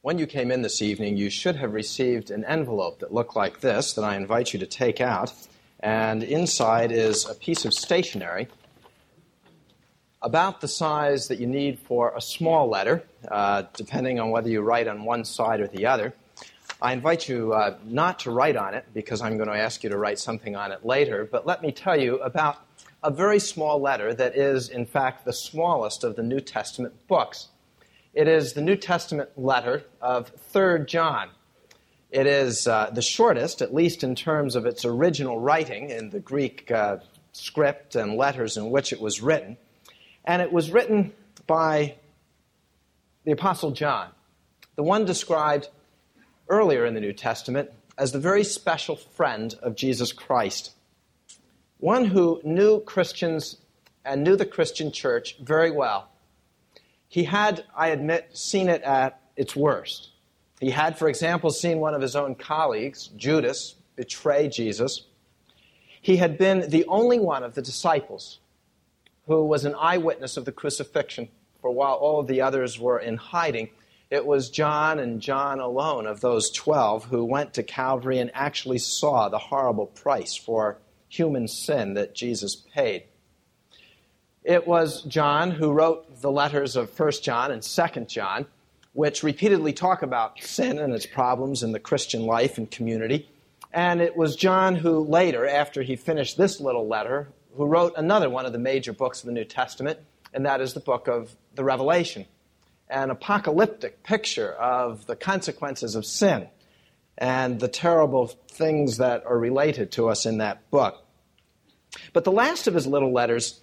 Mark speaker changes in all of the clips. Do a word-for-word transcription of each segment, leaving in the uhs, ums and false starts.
Speaker 1: When you came in this evening, you should have received an envelope that looked like this that I invite you to take out. And inside is a piece of stationery about the size that you need for a small letter, uh, depending on whether you write on one side or the other. I invite you uh, not to write on it because I'm going to ask you to write something on it later, but let me tell you about a very small letter that is, in fact, the smallest of the New Testament books. It is the New Testament letter of Third John. It is uh, the shortest, at least in terms of its original writing in the Greek uh, script and letters in which it was written. And it was written by the Apostle John, the one described earlier in the New Testament as the very special friend of Jesus Christ, one who knew Christians and knew the Christian church very well. He had, I admit, seen it at its worst. He had, for example, seen one of his own colleagues, Judas, betray Jesus. He had been the only one of the disciples who was an eyewitness of the crucifixion, for while all of the others were in hiding, it was John and John alone of those twelve who went to Calvary and actually saw the horrible price for human sin that Jesus paid. It was John who wrote the letters of First John and Second John, which repeatedly talk about sin and its problems in the Christian life and community. And it was John who later, after he finished this little letter, who wrote another one of the major books of the New Testament, and that is the book of the Revelation, an apocalyptic picture of the consequences of sin and the terrible things that are related to us in that book. But the last of his little letters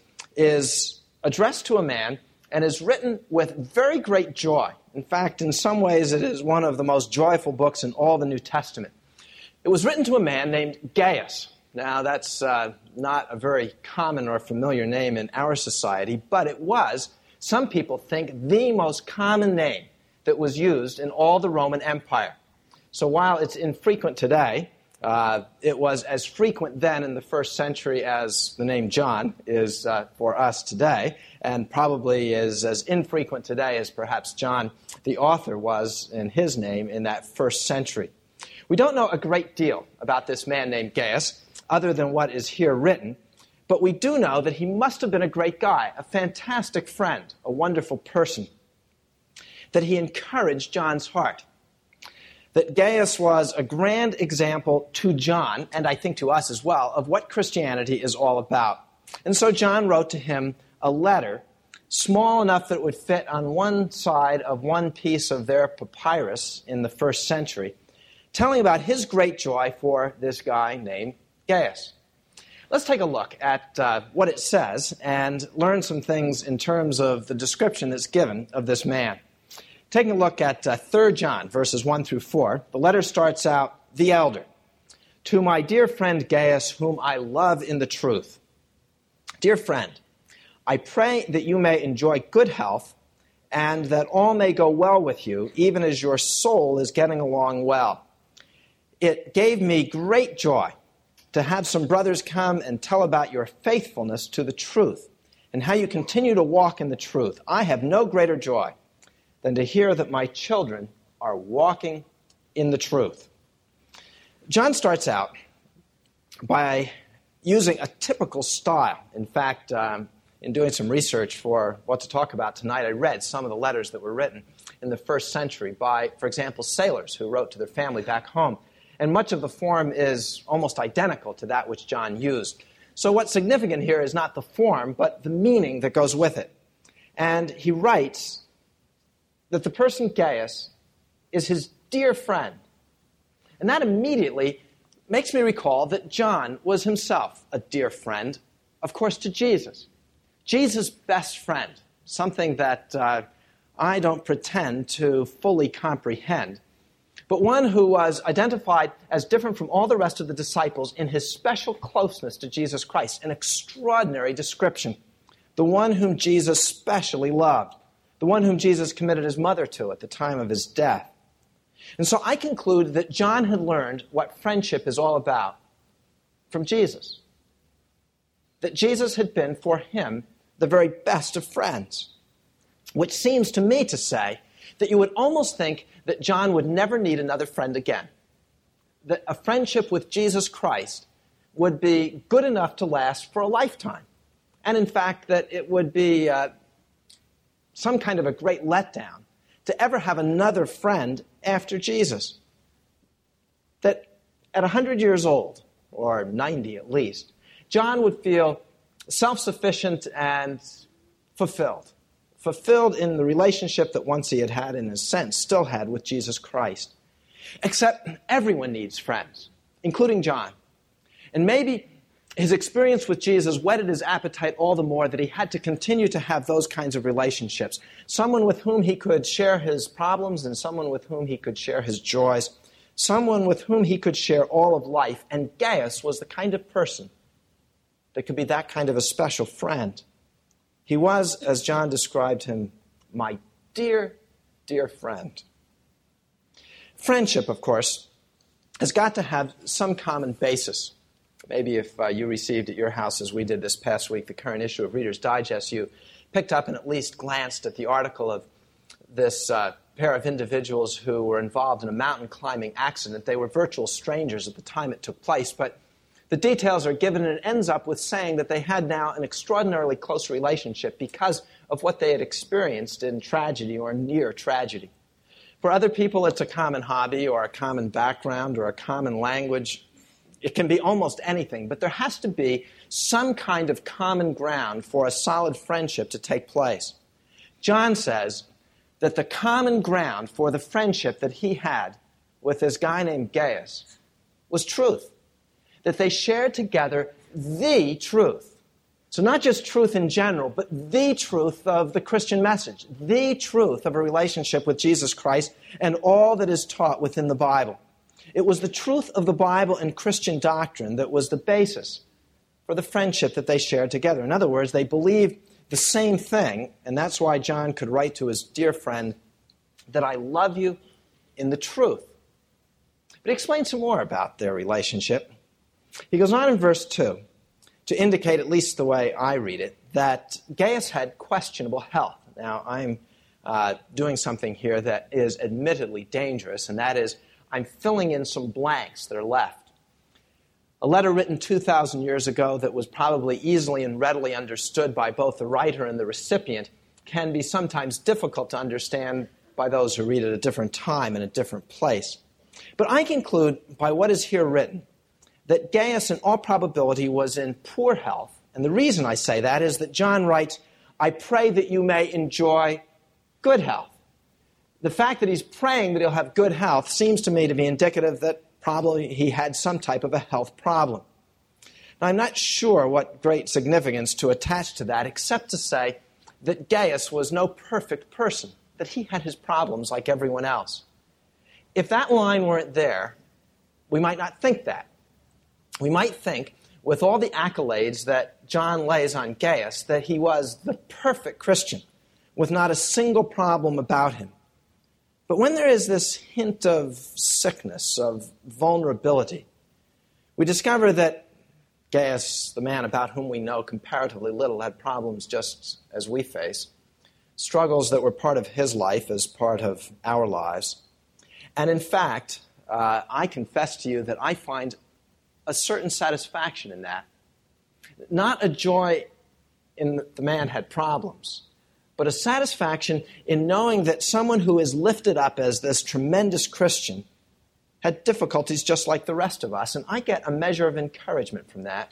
Speaker 1: is addressed to a man and is written with very great joy. In fact, in some ways, it is one of the most joyful books in all the New Testament. It was written to a man named Gaius. Now, that's uh, not a very common or familiar name in our society, but it was, some people think, the most common name that was used in all the Roman Empire. So while it's infrequent today, Uh, it was as frequent then in the first century as the name John is uh, for us today, and probably is as infrequent today as perhaps John, the author, was in his name in that first century. We don't know a great deal about this man named Gaius, other than what is here written, but we do know that he must have been a great guy, a fantastic friend, a wonderful person, that he encouraged John's heart, that Gaius was a grand example to John, and I think to us as well, of what Christianity is all about. And so John wrote to him a letter, small enough that it would fit on one side of one piece of their papyrus in the first century, telling about his great joy for this guy named Gaius. Let's take a look at uh, what it says and learn some things in terms of the description that's given of this man. Taking a look at uh, Third John, verses one through four, the letter starts out, "The elder, to my dear friend Gaius, whom I love in the truth. Dear friend, I pray that you may enjoy good health and that all may go well with you, even as your soul is getting along well. It gave me great joy to have some brothers come and tell about your faithfulness to the truth and how you continue to walk in the truth. I have no greater joy than to hear that my children are walking in the truth." John starts out by using a typical style. In fact, um, in doing some research for what to talk about tonight, I read some of the letters that were written in the first century by, for example, sailors who wrote to their family back home. And much of the form is almost identical to that which John used. So what's significant here is not the form, but the meaning that goes with it. And he writes that the person Gaius is his dear friend. And that immediately makes me recall that John was himself a dear friend, of course, to Jesus. Jesus' best friend, something that uh, I don't pretend to fully comprehend, but one who was identified as different from all the rest of the disciples in his special closeness to Jesus Christ, an extraordinary description, the one whom Jesus specially loved, the one whom Jesus committed his mother to at the time of his death. And so I conclude that John had learned what friendship is all about from Jesus. That Jesus had been, for him, the very best of friends. Which seems to me to say that you would almost think that John would never need another friend again. That a friendship with Jesus Christ would be good enough to last for a lifetime. And in fact, that it would be uh, some kind of a great letdown to ever have another friend after Jesus. That at one hundred years old, or ninety at least, John would feel self-sufficient and fulfilled. Fulfilled in the relationship that once he had had, in a sense, still had with Jesus Christ. Except everyone needs friends, including John. And maybe his experience with Jesus whetted his appetite all the more that he had to continue to have those kinds of relationships. Someone with whom he could share his problems and someone with whom he could share his joys. Someone with whom he could share all of life. And Gaius was the kind of person that could be that kind of a special friend. He was, as John described him, my dear, dear friend. Friendship, of course, has got to have some common basis. Maybe if uh, you received at your house, as we did this past week, the current issue of Reader's Digest, you picked up and at least glanced at the article of this uh, pair of individuals who were involved in a mountain climbing accident. They were virtual strangers at the time it took place, but the details are given, and it ends up with saying that they had now an extraordinarily close relationship because of what they had experienced in tragedy or near tragedy. For other people, it's a common hobby or a common background or a common language. It can be almost anything, but there has to be some kind of common ground for a solid friendship to take place. John says that the common ground for the friendship that he had with this guy named Gaius was truth. That they shared together the truth. So not just truth in general, but the truth of the Christian message, the truth of a relationship with Jesus Christ and all that is taught within the Bible. It was the truth of the Bible and Christian doctrine that was the basis for the friendship that they shared together. In other words, they believed the same thing, and that's why John could write to his dear friend that I love you in the truth. But he explains some more about their relationship. He goes on in verse two to indicate, at least the way I read it, that Gaius had questionable health. Now, I'm uh, doing something here that is admittedly dangerous, and that is I'm filling in some blanks that are left. A letter written two thousand years ago that was probably easily and readily understood by both the writer and the recipient can be sometimes difficult to understand by those who read it at a different time and a different place. But I conclude by what is here written that Gaius in all probability was in poor health. And the reason I say that is that John writes, I pray that you may enjoy good health. The fact that he's praying that he'll have good health seems to me to be indicative that probably he had some type of a health problem. Now, I'm not sure what great significance to attach to that, except to say that Gaius was no perfect person, that he had his problems like everyone else. If that line weren't there, we might not think that. We might think, with all the accolades that John lays on Gaius, that he was the perfect Christian, with not a single problem about him. But when there is this hint of sickness, of vulnerability, we discover that Gaius, the man about whom we know comparatively little, had problems just as we face, struggles that were part of his life as part of our lives. And in fact, uh, I confess to you that I find a certain satisfaction in that. Not a joy in that the man had problems, but a satisfaction in knowing that someone who is lifted up as this tremendous Christian had difficulties just like the rest of us. And I get a measure of encouragement from that.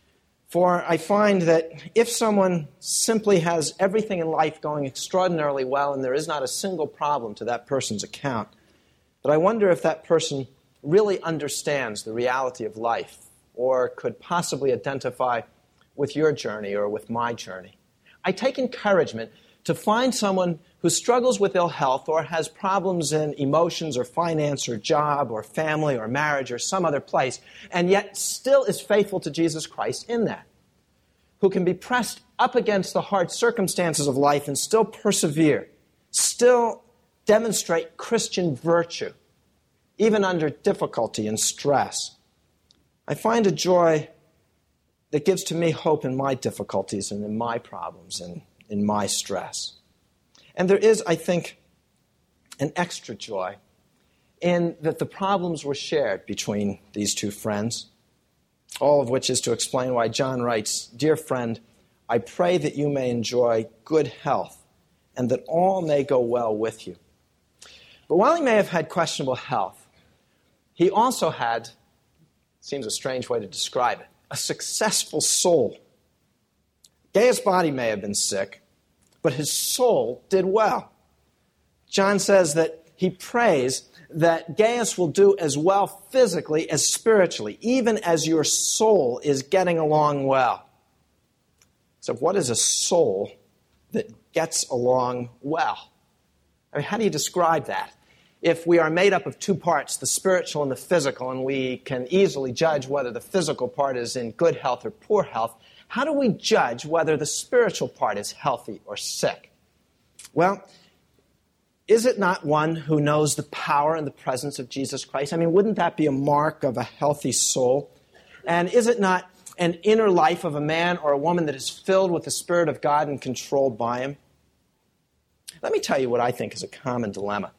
Speaker 1: For I find that if someone simply has everything in life going extraordinarily well and there is not a single problem to that person's account, that I wonder if that person really understands the reality of life or could possibly identify with your journey or with my journey. I take encouragement to find someone who struggles with ill health or has problems in emotions or finance or job or family or marriage or some other place, and yet still is faithful to Jesus Christ in that, who can be pressed up against the hard circumstances of life and still persevere, still demonstrate Christian virtue, even under difficulty and stress. I find a joy that gives to me hope in my difficulties and in my problems and in my stress. And there is, I think, an extra joy in that the problems were shared between these two friends, all of which is to explain why John writes, "Dear friend, I pray that you may enjoy good health and that all may go well with you." But while he may have had questionable health, he also had, seems a strange way to describe it, a successful soul. Gaius' body may have been sick, but his soul did well. John says that he prays that Gaius will do as well physically as spiritually, even as your soul is getting along well. So what is a soul that gets along well? I mean, how do you describe that? If we are made up of two parts, the spiritual and the physical, and we can easily judge whether the physical part is in good health or poor health, how do we judge whether the spiritual part is healthy or sick? Well, is it not one who knows the power and the presence of Jesus Christ? I mean, wouldn't that be a mark of a healthy soul? And is it not an inner life of a man or a woman that is filled with the Spirit of God and controlled by Him? Let me tell you what I think is a common dilemma.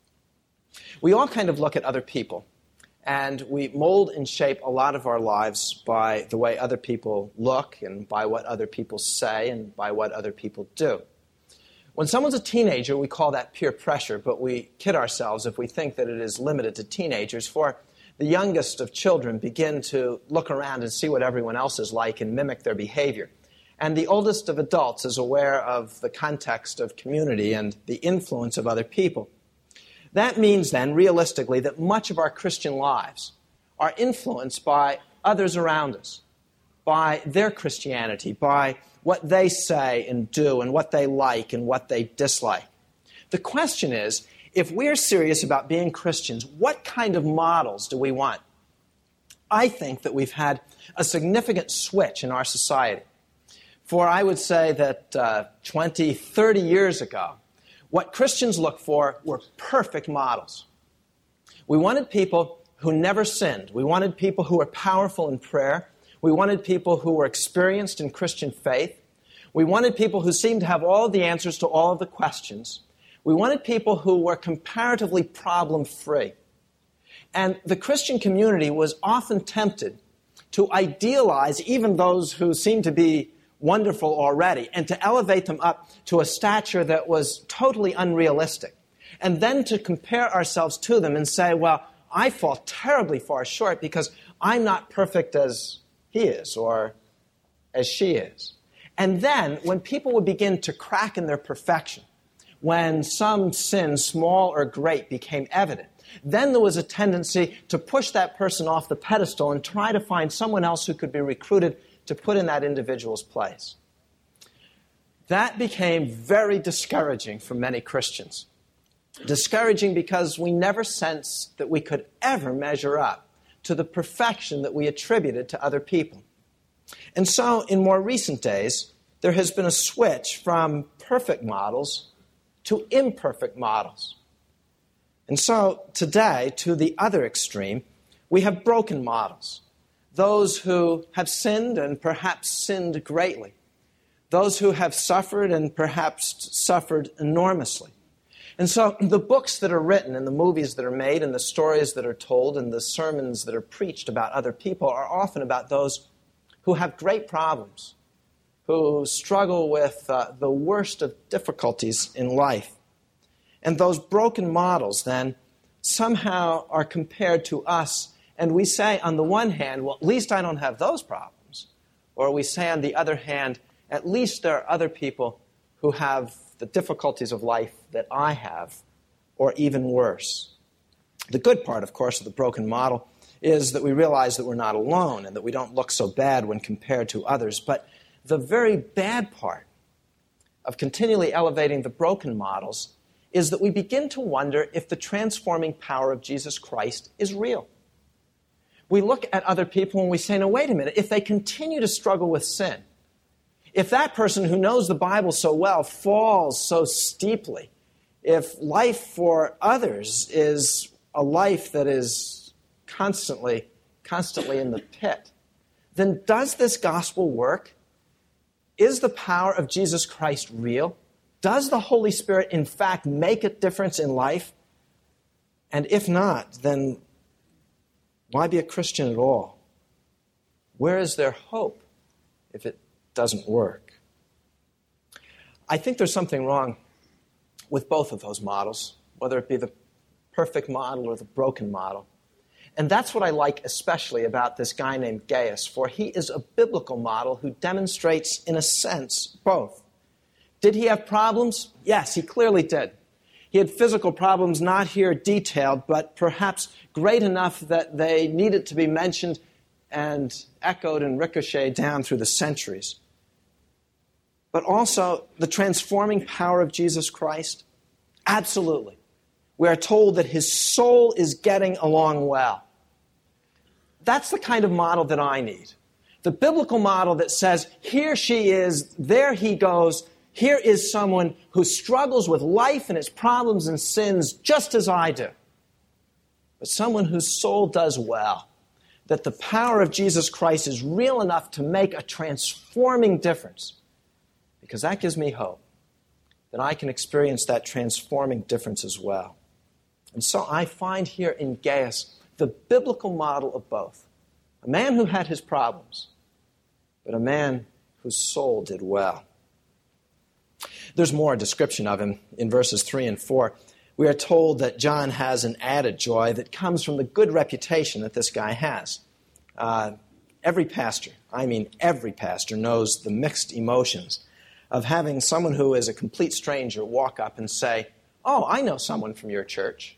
Speaker 1: We all kind of look at other people, and we mold and shape a lot of our lives by the way other people look and by what other people say and by what other people do. When someone's a teenager, we call that peer pressure, but we kid ourselves if we think that it is limited to teenagers, for the youngest of children begin to look around and see what everyone else is like and mimic their behavior. And the oldest of adults is aware of the context of community and the influence of other people. That means then, realistically, that much of our Christian lives are influenced by others around us, by their Christianity, by what they say and do and what they like and what they dislike. The question is, if we're serious about being Christians, what kind of models do we want? I think that we've had a significant switch in our society. For I would say that uh, twenty, thirty years ago, what Christians looked for were perfect models. We wanted people who never sinned. We wanted people who were powerful in prayer. We wanted people who were experienced in Christian faith. We wanted people who seemed to have all of the answers to all of the questions. We wanted people who were comparatively problem-free. And the Christian community was often tempted to idealize even those who seemed to be wonderful already and to elevate them up to a stature that was totally unrealistic. And then to compare ourselves to them and say, well, I fall terribly far short because I'm not perfect as he is or as she is. And then when people would begin to crack in their perfection, when some sin, small or great, became evident, then there was a tendency to push that person off the pedestal and try to find someone else who could be recruited to put in that individual's place. That became very discouraging for many Christians. Discouraging because we never sensed that we could ever measure up to the perfection that we attributed to other people. And so, in more recent days, there has been a switch from perfect models to imperfect models. And so, today, to the other extreme, we have broken models. Those who have sinned and perhaps sinned greatly. Those who have suffered and perhaps suffered enormously. And so the books that are written and the movies that are made and the stories that are told and the sermons that are preached about other people are often about those who have great problems, who struggle with uh, the worst of difficulties in life. And those broken models then somehow are compared to us. And we say, on the one hand, well, at least I don't have those problems. Or we say, on the other hand, at least there are other people who have the difficulties of life that I have, or even worse. The good part, of course, of the broken model is that we realize that we're not alone and that we don't look so bad when compared to others. But the very bad part of continually elevating the broken models is that we begin to wonder if the transforming power of Jesus Christ is real. We look at other people and we say, no, wait a minute, if they continue to struggle with sin, if that person who knows the Bible so well falls so steeply, if life for others is a life that is constantly, constantly in the pit, then does this gospel work? Is the power of Jesus Christ real? Does the Holy Spirit, in fact, make a difference in life? And if not, then why be a Christian at all? Where is their hope if it doesn't work? I think there's something wrong with both of those models, whether it be the perfect model or the broken model. And that's what I like especially about this guy named Gaius, for he is a biblical model who demonstrates, in a sense, both. Did he have problems? Yes, he clearly did. He had physical problems not here detailed, but perhaps great enough that they needed to be mentioned and echoed and ricocheted down through the centuries. But also the transforming power of Jesus Christ? Absolutely. We are told that his soul is getting along well. That's the kind of model that I need. The biblical model that says, here she is, there he goes. Here is someone who struggles with life and its problems and sins just as I do. But someone whose soul does well. That the power of Jesus Christ is real enough to make a transforming difference. Because that gives me hope. That I can experience that transforming difference as well. And so I find here in Gaius the biblical model of both. A man who had his problems, but a man whose soul did well. There's more description of him in verses three and four. We are told that John has an added joy that comes from the good reputation that this guy has. Uh, every pastor, I mean every pastor, knows the mixed emotions of having someone who is a complete stranger walk up and say, "Oh, I know someone from your church."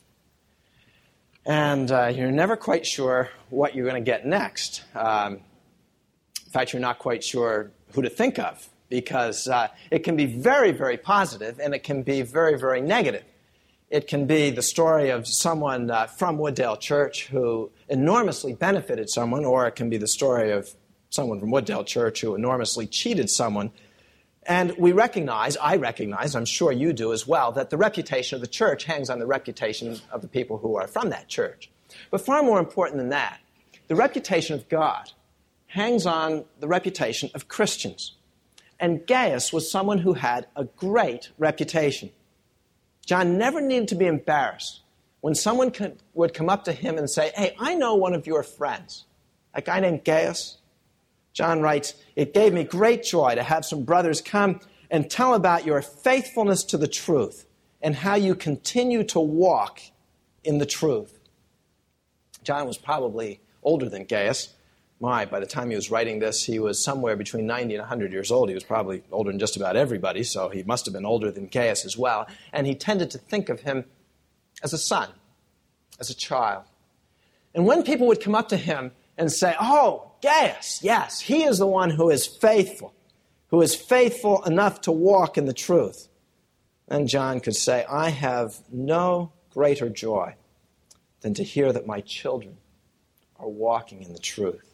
Speaker 1: And uh, you're never quite sure what you're going to get next. Um, in fact, you're not quite sure who to think of, because uh, it can be very, very positive, and it can be very, very negative. It can be the story of someone uh, from Wooddale Church who enormously benefited someone, or it can be the story of someone from Wooddale Church who enormously cheated someone. And we recognize, I recognize, I'm sure you do as well, that the reputation of the church hangs on the reputation of the people who are from that church. But far more important than that, the reputation of God hangs on the reputation of Christians. And Gaius was someone who had a great reputation. John never needed to be embarrassed when someone could, would come up to him and say, "Hey, I know one of your friends, a guy named Gaius." John writes, "It gave me great joy to have some brothers come and tell about your faithfulness to the truth and how you continue to walk in the truth." John was probably older than Gaius. My, by the time he was writing this, he was somewhere between ninety and one hundred years old. He was probably older than just about everybody, so he must have been older than Gaius as well. And he tended to think of him as a son, as a child. And when people would come up to him and say, "Oh, Gaius, yes, he is the one who is faithful, who is faithful enough to walk in the truth," then John could say, "I have no greater joy than to hear that my children are walking in the truth."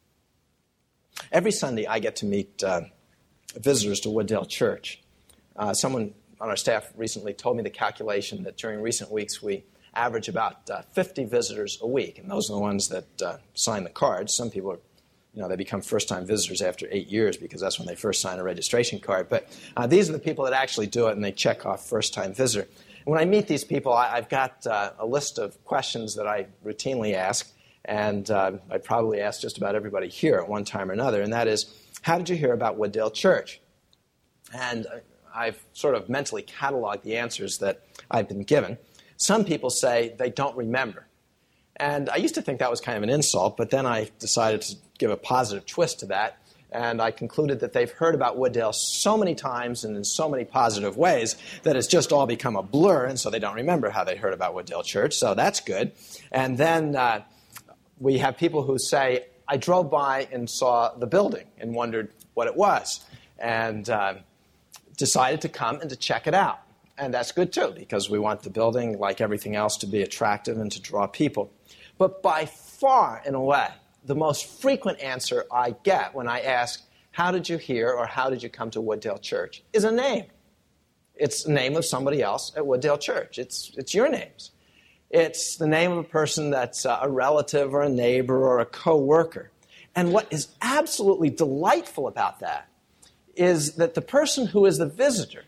Speaker 1: Every Sunday, I get to meet uh, visitors to Wooddale Church. Uh, someone on our staff recently told me the calculation that during recent weeks we average about uh, fifty visitors a week, and those are the ones that uh, sign the cards. Some people are, you know, they become first-time visitors after eight years because that's when they first sign a registration card. But uh, these are the people that actually do it, and they check off first-time visitor. And when I meet these people, I, I've got uh, a list of questions that I routinely ask. And uh, I probably asked just about everybody here at one time or another, and that is, how did you hear about Wooddale Church? And I've sort of mentally cataloged the answers that I've been given. Some people say they don't remember. And I used to think that was kind of an insult, but then I decided to give a positive twist to that, and I concluded that they've heard about Wooddale so many times and in so many positive ways that it's just all become a blur, and so they don't remember how they heard about Wooddale Church, so that's good. And then Uh, we have people who say, "I drove by and saw the building and wondered what it was, and uh, decided to come and to check it out." And that's good, too, because we want the building, like everything else, to be attractive and to draw people. But by far and away, the most frequent answer I get when I ask, "How did you hear?" or "How did you come to Wooddale Church?" is a name. It's the name of somebody else at Wooddale Church. It's, it's your names. It's the name of a person that's uh, a relative or a neighbor or a co-worker. And what is absolutely delightful about that is that the person who is the visitor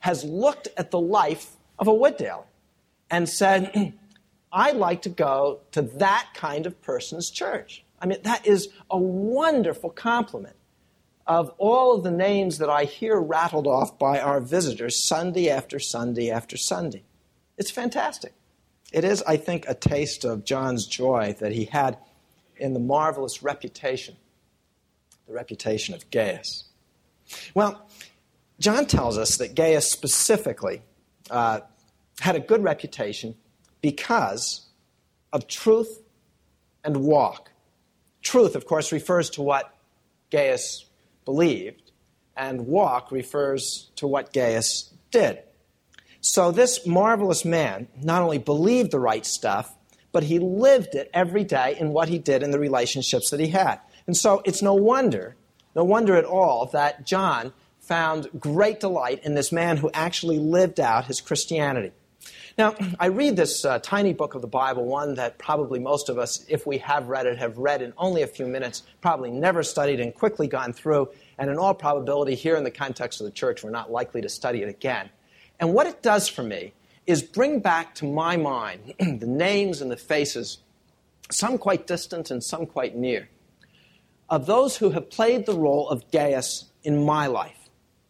Speaker 1: has looked at the life of a wood dealer and said, I'd like to go to that kind of person's church. I mean, that is a wonderful compliment of all of the names that I hear rattled off by our visitors Sunday after Sunday after Sunday. It's fantastic. It is, I think, a taste of John's joy that he had in the marvelous reputation, the reputation of Gaius. Well, John tells us that Gaius specifically uh, had a good reputation because of truth and walk. Truth, of course, refers to what Gaius believed, and walk refers to what Gaius did. So this marvelous man not only believed the right stuff, but he lived it every day in what he did in the relationships that he had. And so it's no wonder, no wonder at all that John found great delight in this man who actually lived out his Christianity. Now, I read this uh, tiny book of the Bible, one that probably most of us, if we have read it, have read in only a few minutes, probably never studied and quickly gone through, and in all probability here in the context of the church, we're not likely to study it again. And what it does for me is bring back to my mind the names and the faces, some quite distant and some quite near, of those who have played the role of Gaius in my life.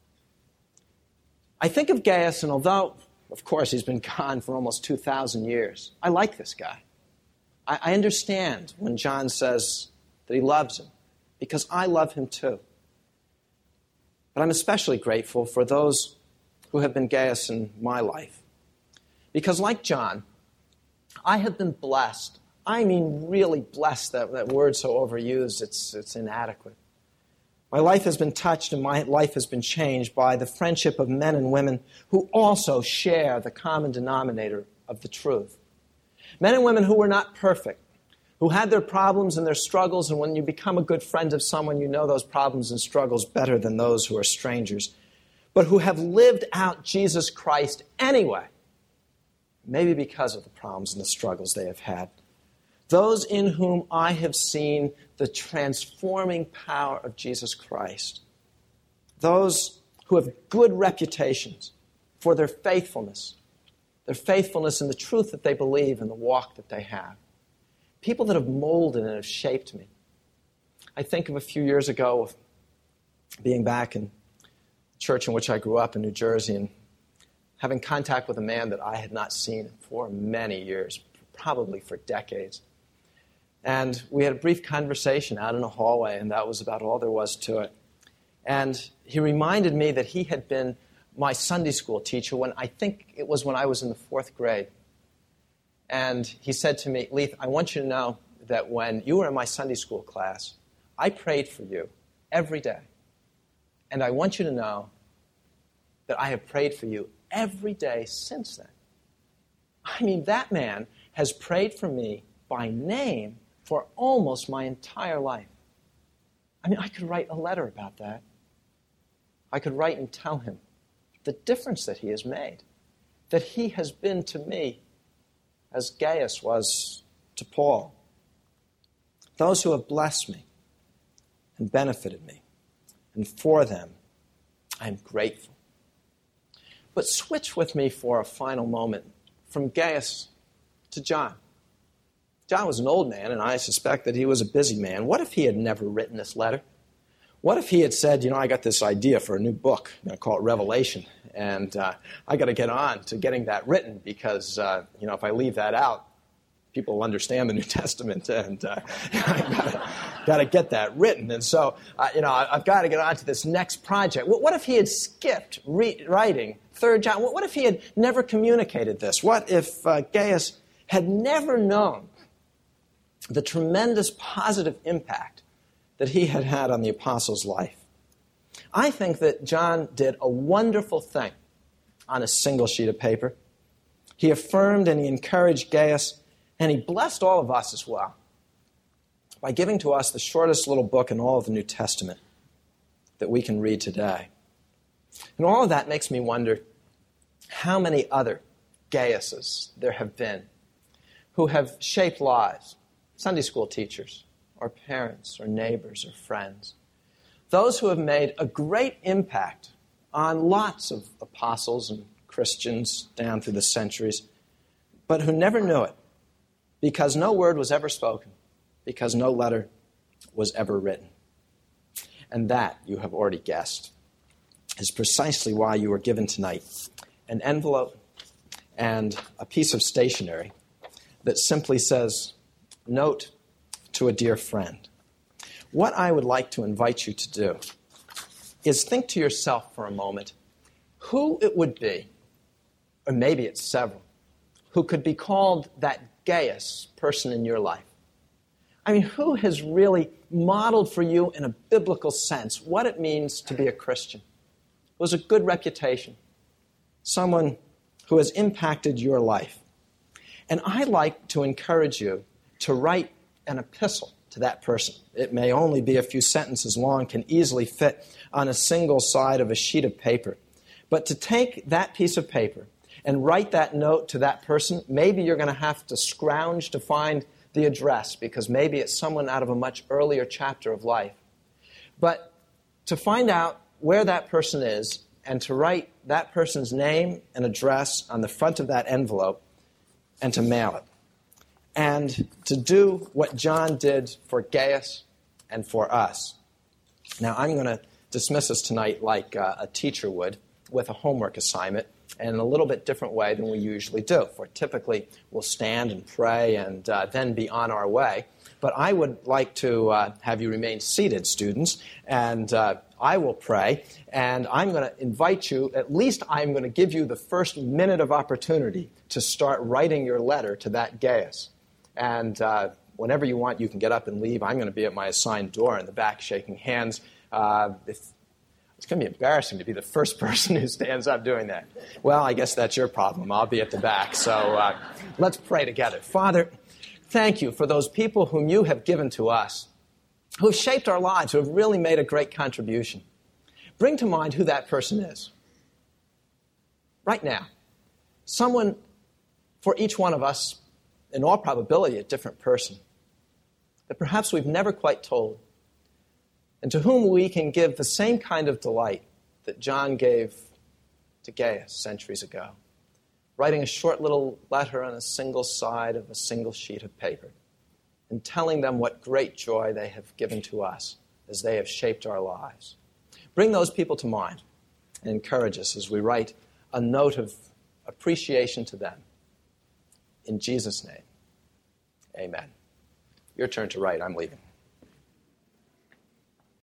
Speaker 1: I think of Gaius, and although, of course, he's been gone for almost two thousand years, I like this guy. I, I understand when John says that he loves him, because I love him too. But I'm especially grateful for those who have been Gaius in my life. Because like John, I have been blessed. I mean really blessed, that, that word so overused, it's, it's inadequate. My life has been touched and my life has been changed by the friendship of men and women who also share the common denominator of the truth. Men and women who were not perfect, who had their problems and their struggles, and when you become a good friend of someone, you know those problems and struggles better than those who are strangers, but who have lived out Jesus Christ anyway, maybe because of the problems and the struggles they have had. Those in whom I have seen the transforming power of Jesus Christ. Those who have good reputations for their faithfulness, their faithfulness in the truth that they believe and the walk that they have. People that have molded and have shaped me. I think of a few years ago of being back in the church in which I grew up in New Jersey and having contact with a man that I had not seen for many years, probably for decades. And we had a brief conversation out in a hallway, and that was about all there was to it. And he reminded me that he had been my Sunday school teacher when I think it was when I was in the fourth grade. And he said to me, Leith, I want you to know that when you were in my Sunday school class, I prayed for you every day. And I want you to know that I have prayed for you every day since then. I mean, that man has prayed for me by name for almost my entire life. I mean, I could write a letter about that. I could write and tell him the difference that he has made, that he has been to me as Gaius was to Paul. Those who have blessed me and benefited me, and for them, I am grateful. But switch with me for a final moment from Gaius to John. John was an old man, and I suspect that he was a busy man. What if he had never written this letter? What if he had said, you know, I got this idea for a new book, I'm going to call it Revelation, and uh, I got to get on to getting that written because, uh, you know, if I leave that out, people will understand the New Testament, and uh, I got to get that written. And so, uh, you know, I've got to get on to this next project. What, what if he had skipped re- writing Third John? What, what if he had never communicated this? What if uh, Gaius had never known the tremendous positive impact that he had had on the apostle's life? I think that John did a wonderful thing on a single sheet of paper. He affirmed and he encouraged Gaius, and he blessed all of us as well by giving to us the shortest little book in all of the New Testament that we can read today. And all of that makes me wonder how many other Gaiuses there have been who have shaped lives, Sunday school teachers, or parents, or neighbors, or friends. Those who have made a great impact on lots of apostles and Christians down through the centuries, but who never knew it because no word was ever spoken, because no letter was ever written. And that, you have already guessed, is precisely why you were given tonight an envelope and a piece of stationery that simply says, "Note to a dear friend." What I would like to invite you to do is think to yourself for a moment who it would be, or maybe it's several, who could be called that Gaius person in your life. I mean, who has really modeled for you in a biblical sense what it means to be a Christian? Who has a good reputation? Someone who has impacted your life. And I'd like to encourage you to write an epistle to that person. It may only be a few sentences long, can easily fit on a single side of a sheet of paper. But to take that piece of paper and write that note to that person, maybe you're going to have to scrounge to find the address because maybe it's someone out of a much earlier chapter of life. But to find out where that person is and to write that person's name and address on the front of that envelope and to mail it. And to do what John did for Gaius and for us. Now, I'm going to dismiss us tonight like uh, a teacher would with a homework assignment in a little bit different way than we usually do. For typically, we'll stand and pray and uh, then be on our way. But I would like to uh, have you remain seated, students, and uh, I will pray. And I'm going to invite you, at least I'm going to give you the first minute of opportunity to start writing your letter to that Gaius. And uh, whenever you want, you can get up and leave. I'm going to be at my assigned door in the back shaking hands. Uh, if, it's going to be embarrassing to be the first person who stands up doing that. Well, I guess that's your problem. I'll be at the back. So uh, let's pray together. Father, thank you for those people whom you have given to us, who have shaped our lives, who have really made a great contribution. Bring to mind who that person is. Right now. Someone, for each one of us, in all probability, a different person that perhaps we've never quite told, and to whom we can give the same kind of delight that John gave to Gaius centuries ago, writing a short little letter on a single side of a single sheet of paper and telling them what great joy they have given to us as they have shaped our lives. Bring those people to mind and encourage us as we write a note of appreciation to them. In Jesus' name, amen. Your turn to write. I'm leaving.